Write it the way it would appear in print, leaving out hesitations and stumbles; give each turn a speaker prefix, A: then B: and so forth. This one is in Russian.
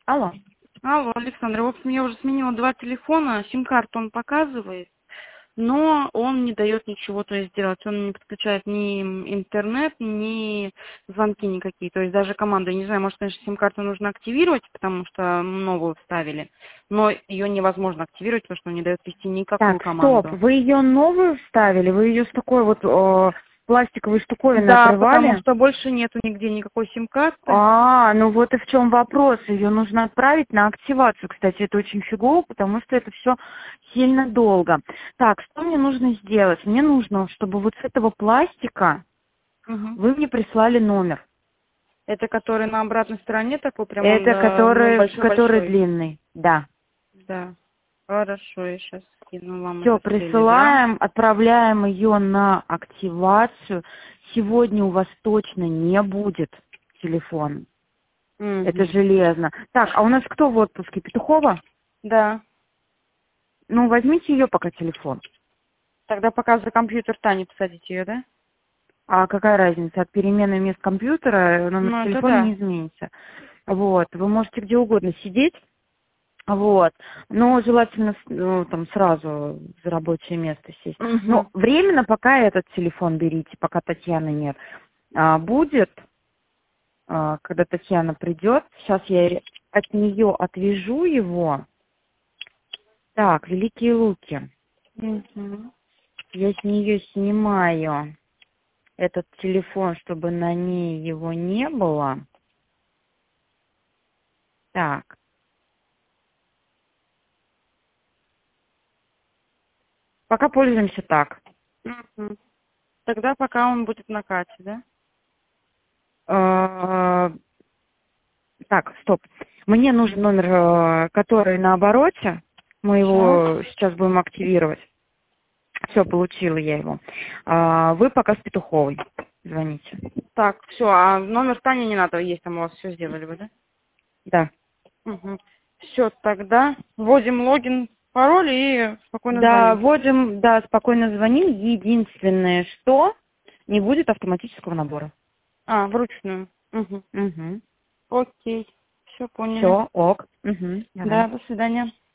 A: Алло.
B: Алло, Александр, в общем, я уже сменила 2 телефона, сим-карту он показывает, но он не дает ничего, то есть делать. Он не подключает ни интернет, ни звонки никакие. То есть даже команду, я не знаю, может, конечно, сим-карту нужно активировать, потому что новую вставили, но ее невозможно активировать, потому что он не дает ввести никакую
A: Так, стоп,
B: команду.
A: вы ее новую вставили? Вы ее с такой вот пластиковой штуковиной
B: Да, потому
A: отрывали?
B: что больше нету нигде никакой сим-карты.
A: Ну вот и в чем вопрос. Ее нужно отправить на активацию. Кстати, это очень фигово, потому что это все сильно долго. Так, что мне нужно сделать? Мне нужно, чтобы вот с этого пластика
B: Мгм.
A: вы мне прислали номер.
B: Это который на обратной стороне такой, прям он
A: Это который
B: большой-большой.
A: длинный. Да.
B: Да. Хорошо, я сейчас скину вам
A: Все,
B: это в Телеграм.
A: присылаем, отправляем ее на активацию. Сегодня у вас точно не будет телефон. Это
B: Угу.
A: железно. Так, а у нас кто в отпуске? Петухова?
B: Да.
A: Ну, возьмите ее пока телефон.
B: Тогда пока за компьютер Тане посадить ее, да?
A: А какая разница? От перемены мест компьютера номер
B: Ну, это
A: телефона не
B: да.
A: изменится. Вот. Вы можете где угодно сидеть. Вот. Но желательно там сразу за рабочее место сесть.
B: Угу.
A: Но временно пока этот телефон берите, пока Татьяны нет. Будет, когда Татьяна придет. Сейчас я от нее отвяжу его. Так, Великие Луки.
B: Угу.
A: Я с нее снимаю этот телефон, чтобы на ней его не было. Так, пока пользуемся так.
B: Угу. Тогда пока он будет на Кате, да?
A: Э, Так, стоп. Мне нужен номер, который на обороте. Мы
B: Сейчас.
A: его сейчас будем активировать. Все, получила я его. Вы пока с Петуховой звоните.
B: Так, все, а номер Тани не надо, есть там у вас все сделали вы, да?
A: Да.
B: Угу. Все, тогда вводим логин, пароль и спокойно
A: Да,
B: звоним.
A: вводим, да, спокойно звоним. Единственное, что не будет автоматического набора.
B: А, вручную. Угу.
A: Угу.
B: Окей. Все поняли.
A: Все, ок. Угу. Давай.
B: Да, до свидания.